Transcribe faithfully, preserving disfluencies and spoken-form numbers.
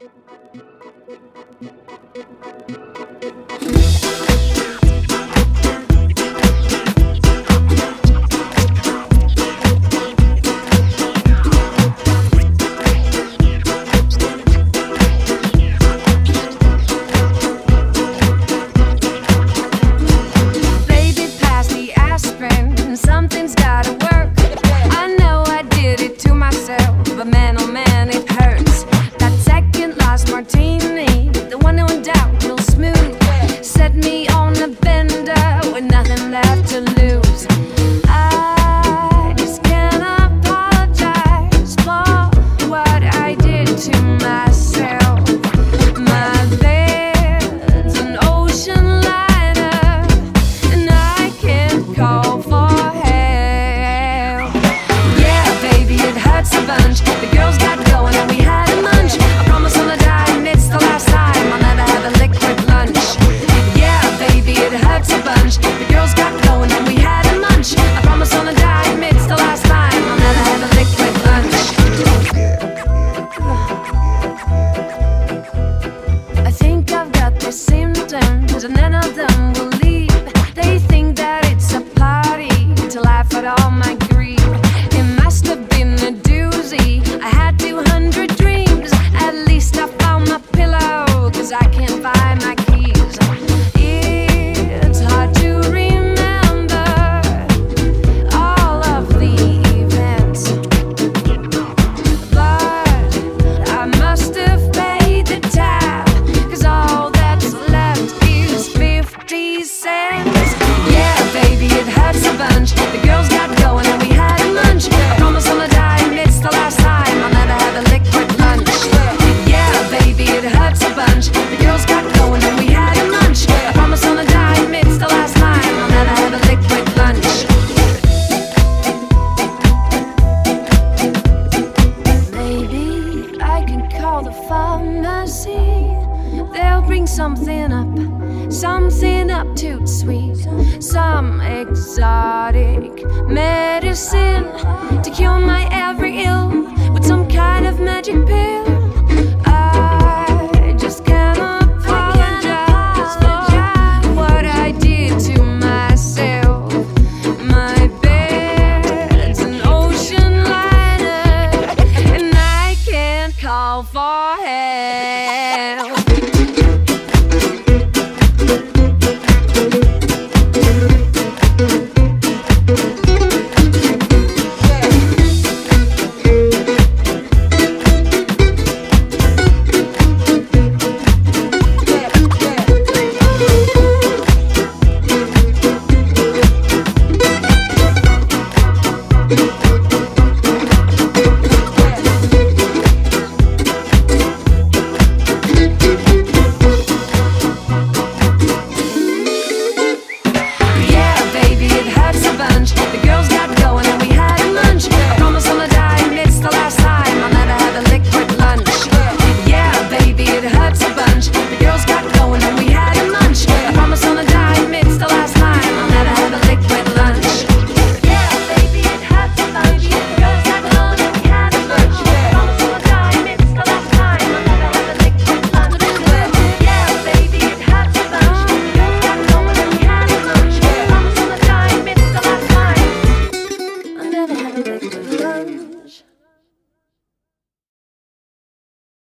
Something's gotta work. I know I did it to myself, but man, oh man, it hurts. That second last martini, the one who went down real smooth, set me on a bender with nothing left to lose. I just can't apologize for what I did to myself. My bed's an ocean liner, and I can't call for a bunch. The girls got going and we had a munch. I promise on a dime, it's the last time I'll never have a liquid lunch. Yeah, baby, it hurts a bunch. The girls got going and we had a munch. I promise on a dime, it's the last time I'll never have a liquid lunch. I think I've got the symptoms and none of them will leave. They think that it's a party to laugh at all my grief. It must have been a I had two hundred dreams. At least I found my pillow, cause I can't find my keys. It's hard to remember all of the events, but I must have paid the tab, cause all that's left is fifty cents. Yeah, baby, it hurts a bunch. The girls got going and we had a lunch. I promise on a dime, it's the last time I'll never have a liquid lunch. Yeah, baby, it hurts a bunch. The girls got going and we had a lunch. I promise on a dime, it's the last time I'll never have a liquid lunch. Maybe I can call the pharmacy. They'll bring something up, something up too sweet, some exotic medicine to cure my every ill with some kind of magic pill. I just can't apologize for what I did to myself. My bed's an ocean liner, and I can't call for help.